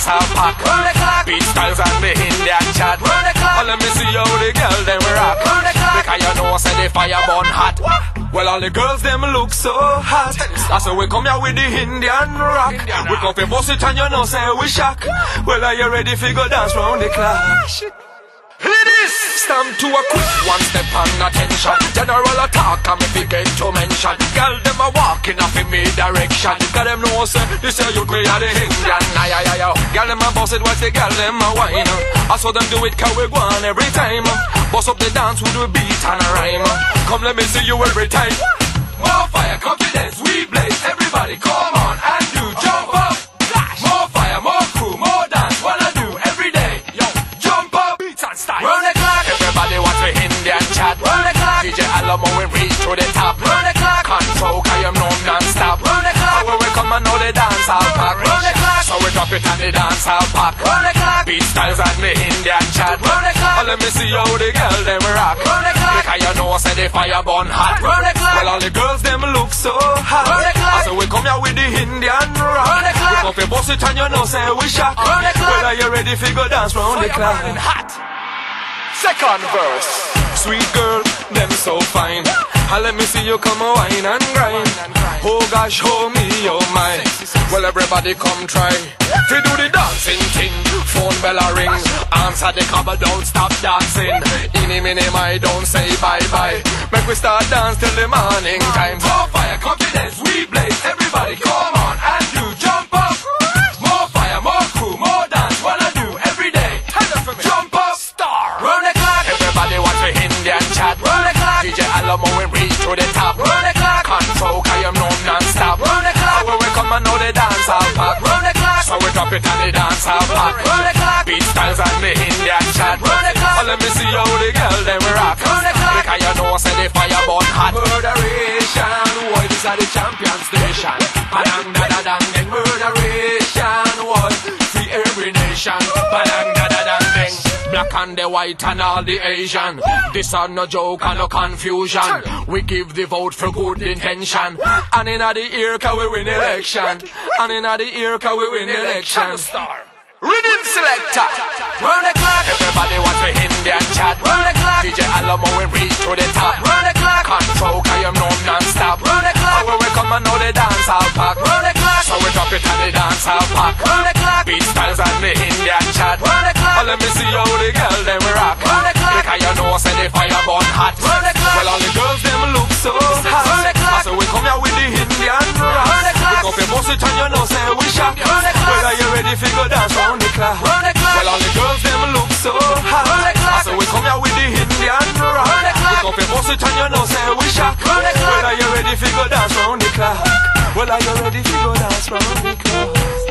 dance hall pack. Run the clock. Beat styles and the Indian chat. Run the clock. And let me see how the girl them rock. Run the clock. Because you know say the fire burn hot. Well, all the girls them look so hot. I say we come here with the Indian rock. We come for bust it and you know say we shock. Well, are you ready for go dance round the clock? Ladies, stand to a quick one step and attention. General attack and me forget to mention. Girl them a walking off in me direction. Cause them know say this is you me a the Indian. Ay ay ay ay. Girl them a boss it while the girl them a whine. I saw them do it cause we go on every time. Boss up the dance with the beat and a rhyme. Come let me see you every time. More fire, confidence, we blaze. Everybody come on and do jump up. More fire, more crew, more dance. Wanna do every day. Yo, jump up, beats and style. Run the clock. Everybody watch the Indian chat. Run the clock. DJ Alamo we reach to the top. Run the clock. Control cause you know non-stop. Run the clock. And when we come and know the dance hall pack. Run the clock. So we drop it on the dance hall pack. Run the clock. Beat styles and the Indian chat. Run the clock. And let me see how the girl them rock. Run the clock. Because you know say the fire burn hot. Run the clock. Well all the girls them look so hot. Run the clock. So we come here with the Indian rock. Run the clock. We come for bust it and you know say we shock. Run the clock. Well are you ready for go dance round the clock? Hot. Second verse. Sweet girl, them so fine. And let me see you come a wine and grind. Oh gosh, show me your mind. Well everybody come try. Fi do the dancing thing. Phone bell a ring. Answer the cover, don't stop dancing. Any minute I don't say bye bye. Make we start dance till the morning time. More fire, confidence, we blaze. Everybody come on and do jump up. More fire, more crew, more dance. Wanna do every day. Jump up, star. Run the clock. Everybody watch the Indian chat. Run the clock. DJ Alamo we reach to the top. Run the clock. Control cause you know non-stop. Run the clock. And when we come and know the dance hall pack. Run the clock. So we drop it on the dance hall pack. Run the clock. Beat styles and the Indian chat. Run the clock. And let me see how the girl them rock. Run the clock. Because you know say the fire burn hot. Murderation, world is at the champion station. Padang da da dang ding. Murderation, world free every nation. Padang da da dang ding. Black and the white and all the Asian. This are no joke and no confusion. We give the vote for good intention. And in the ear cause we win election. And in the ear cause we win election. Rhythm selector. Run the clock. Everybody watch the Indian chat. Run the clock. DJ Alamo we reach to the top. Run the clock. Control cause you know non-stop. Run the clock. And when we come and know the dance hall pack. Run the clock. So we drop it on the dance hall pack. Run the clock. Beat styles and the Indian chat. Run the clock. And let me see how the girl them rock. Run the clock. Because you know say the fire burn hot. Run the clock. Well all the girls them look so hot. Run the clock. So we come here with the Indian rock. Run the clock. We come for bust it and you know say we shock. Run the clock. Well are you ready for go dance round the clock? Run the clock. Well all the girls them look so hot. Run the clock. So we come here with the Indian rock. Run the clock. We come for bust it and you know say we shock. Run the clock. Well are you ready for go dance round the clock? Well are you ready for go dance round the clock?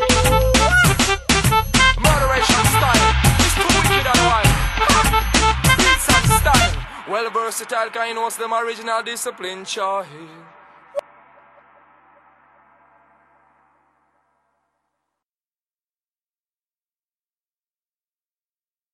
Moderation style. It's too wicked and wild. Beats and style. Well versatile kind what's them original discipline, Charlie.